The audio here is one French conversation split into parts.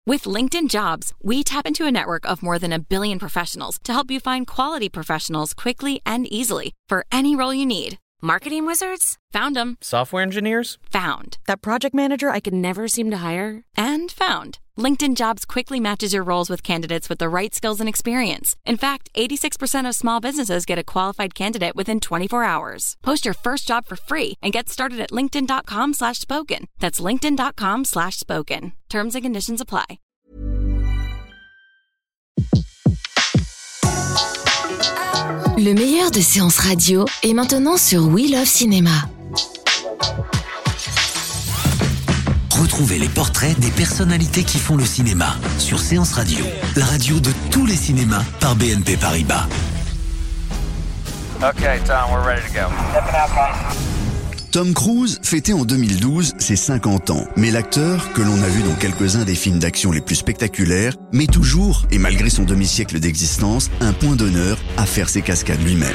With LinkedIn Jobs, we tap into a network of more than 1 billion professionals to help you find quality professionals quickly and easily for any role you need. Marketing wizards? Found them. Software engineers? Found. That project manager I could never seem to hire? And found. LinkedIn Jobs quickly matches your roles with candidates with the right skills and experience. In fact, 86% of small businesses get a qualified candidate within 24 hours. Post your first job for free and get started at linkedin.com/spoken. That's linkedin.com/spoken. Terms and conditions apply. Le meilleur de séances radio est maintenant sur We Love Cinéma. Retrouvez les portraits des personnalités qui font le cinéma sur Séance Radio, la radio de tous les cinémas par BNP Paribas. Okay, Tom, we're ready to go. Tom Cruise fêtait en 2012 ses 50 ans, mais l'acteur, que l'on a vu dans quelques-uns des films d'action les plus spectaculaires, met toujours, et malgré son demi-siècle d'existence, un point d'honneur à faire ses cascades lui-même.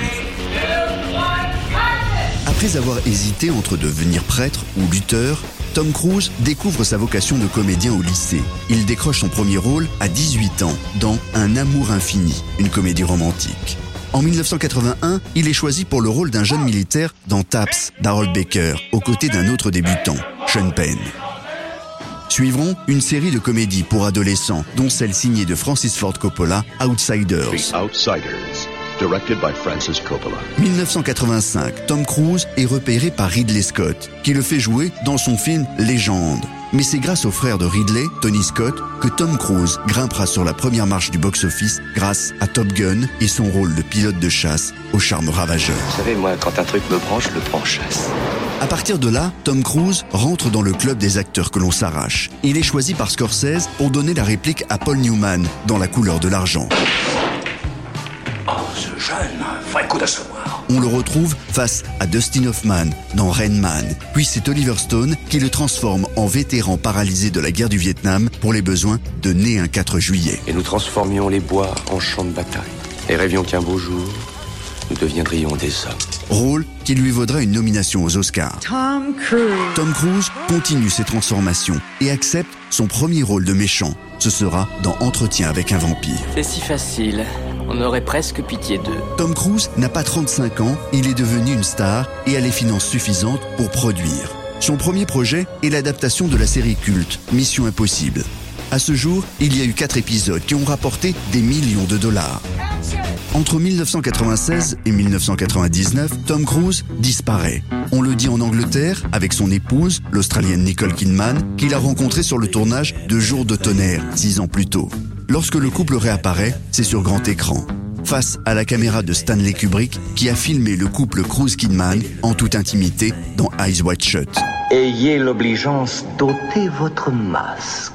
Après avoir hésité entre devenir prêtre ou lutteur, Tom Cruise découvre sa vocation de comédien au lycée. Il décroche son premier rôle à 18 ans dans Un amour infini, une comédie romantique. En 1981, il est choisi pour le rôle d'un jeune militaire dans Taps d'Harold Baker, aux côtés d'un autre débutant, Sean Penn. Suivront une série de comédies pour adolescents, dont celle signée de Francis Ford Coppola, Outsiders. The Outsiders, directed by Francis Coppola. 1985, Tom Cruise est repéré par Ridley Scott, qui le fait jouer dans son film Légende. Mais c'est grâce au frère de Ridley, Tony Scott, que Tom Cruise grimpera sur la première marche du box-office grâce à Top Gun et son rôle de pilote de chasse au charme ravageur. Vous savez, moi, quand un truc me branche, je le prends en chasse. À partir de là, Tom Cruise rentre dans le club des acteurs que l'on s'arrache. Il est choisi par Scorsese pour donner la réplique à Paul Newman dans La couleur de l'argent. Oh, ce jeune, vrai coup d'assommoir. On le retrouve face à Dustin Hoffman dans Rain Man. Puis c'est Oliver Stone qui le transforme en vétéran paralysé de la guerre du Vietnam pour les besoins de Né un 4 juillet. Et nous transformions les bois en champs de bataille. Et rêvions qu'un beau jour, nous deviendrions des hommes. Rôle qui lui vaudra une nomination aux Oscars. Tom Cruise continue ses transformations et accepte son premier rôle de méchant. Ce sera dans Entretien avec un vampire. C'est si facile. On aurait presque pitié d'eux. Tom Cruise n'a pas 35 ans, il est devenu une star et a les finances suffisantes pour produire. Son premier projet est l'adaptation de la série culte Mission Impossible. À ce jour, il y a eu 4 épisodes qui ont rapporté des millions de dollars. Entre 1996 et 1999, Tom Cruise disparaît. On le dit en Angleterre avec son épouse, l'Australienne Nicole Kidman, qu'il a rencontrée sur le tournage de Jour de tonnerre, 6 ans plus tôt. Lorsque le couple réapparaît, c'est sur grand écran, face à la caméra de Stanley Kubrick qui a filmé le couple Cruise-Kidman en toute intimité dans Eyes Wide Shut. Ayez l'obligeance d'ôter votre masque.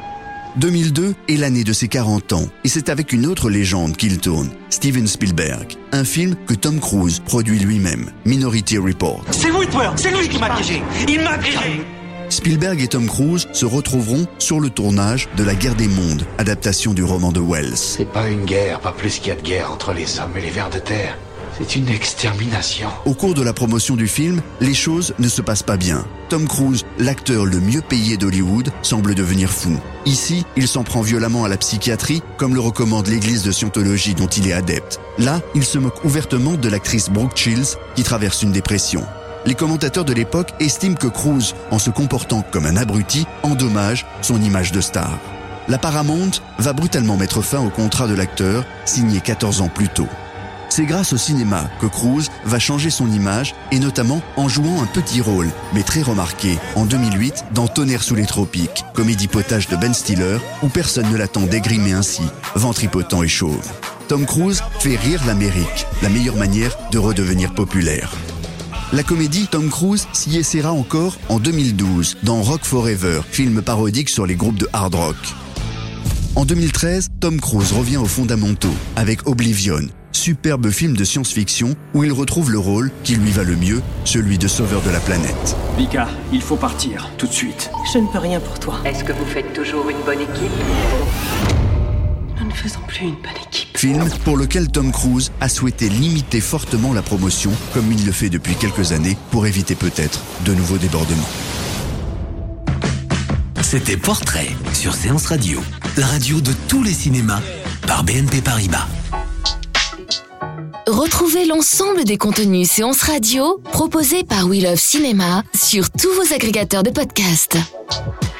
2002 est l'année de ses 40 ans et c'est avec une autre légende qu'il tourne, Steven Spielberg, un film que Tom Cruise produit lui-même, Minority Report. C'est Whitworth, c'est lui qui m'a piégé, il m'a piégé. Spielberg et Tom Cruise se retrouveront sur le tournage de La Guerre des Mondes, adaptation du roman de Wells. C'est pas une guerre, pas plus qu'il y a de guerre entre les hommes et les vers de terre. C'est une extermination. Au cours de la promotion du film, les choses ne se passent pas bien. Tom Cruise, l'acteur le mieux payé d'Hollywood, semble devenir fou. Ici, il s'en prend violemment à la psychiatrie, comme le recommande l'église de Scientologie dont il est adepte. Là, il se moque ouvertement de l'actrice Brooke Shields, qui traverse une dépression. Les commentateurs de l'époque estiment que Cruise, en se comportant comme un abruti, endommage son image de star. La Paramount va brutalement mettre fin au contrat de l'acteur, signé 14 ans plus tôt. C'est grâce au cinéma que Cruise va changer son image et notamment en jouant un petit rôle, mais très remarqué, en 2008 dans Tonnerre sous les tropiques, comédie potage de Ben Stiller où personne ne l'attend dégrimé ainsi, ventripotent et chauve. Tom Cruise fait rire l'Amérique, la meilleure manière de redevenir populaire. La comédie Tom Cruise s'y essaiera encore en 2012 dans Rock Forever, film parodique sur les groupes de hard rock. En 2013, Tom Cruise revient aux fondamentaux avec Oblivion, superbe film de science-fiction où il retrouve le rôle qui lui va le mieux, celui de sauveur de la planète. Vika, il faut partir, tout de suite. Je ne peux rien pour toi. Est-ce que vous faites toujours une bonne équipe ? Nous ne faisons plus une bonne équipe. Film pour lequel Tom Cruise a souhaité limiter fortement la promotion, comme il le fait depuis quelques années, pour éviter peut-être de nouveaux débordements. C'était Portrait sur Séance Radio, la radio de tous les cinémas par BNP Paribas. Retrouvez l'ensemble des contenus Séance Radio proposés par We Love Cinéma sur tous vos agrégateurs de podcasts.